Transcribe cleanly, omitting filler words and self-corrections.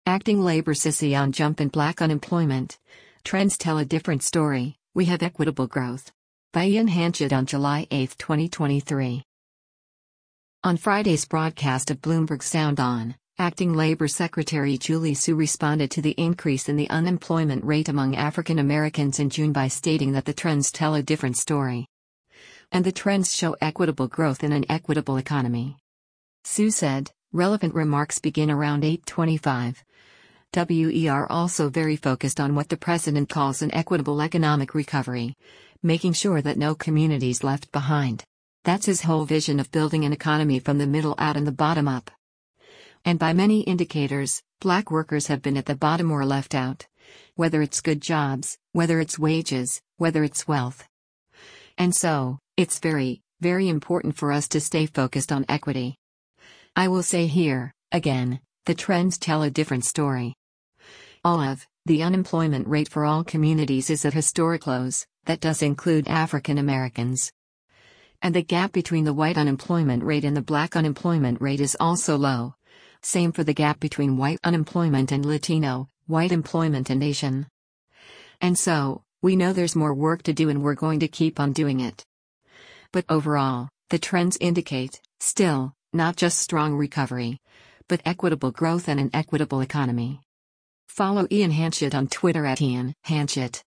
Acting labor sissy on jump in black unemployment. Trends tell a different story. We have equitable growth. By Ian Hanchett on July 8, 2023. On Friday's broadcast of Bloomberg Sound On, Acting Labor Secretary Julie Su responded to the increase in the unemployment rate among African Americans in June by stating that the trends tell a different story. And the trends show equitable growth in an equitable economy. Su said, relevant remarks begin around 8:25. WER also very focused on what the president calls an equitable economic recovery, making sure that no community's left behind. That's his whole vision of building an economy from the middle out and the bottom up. And by many indicators, black workers have been at the bottom or left out. Whether it's good jobs, whether it's wages, whether it's wealth. And so, it's very, very important for us to stay focused on equity. I will say here, again, the trends tell a different story. The unemployment rate for all communities is at historic lows, that does include African Americans. And the gap between the white unemployment rate and the black unemployment rate is also low. Same for the gap between white unemployment and Latino, white employment and Asian. And so, we know there's more work to do and we're going to keep on doing it. But overall, the trends indicate, still, not just strong recovery, but equitable growth and an equitable economy. Follow Ian Hanchett on Twitter @Ian Hanchett.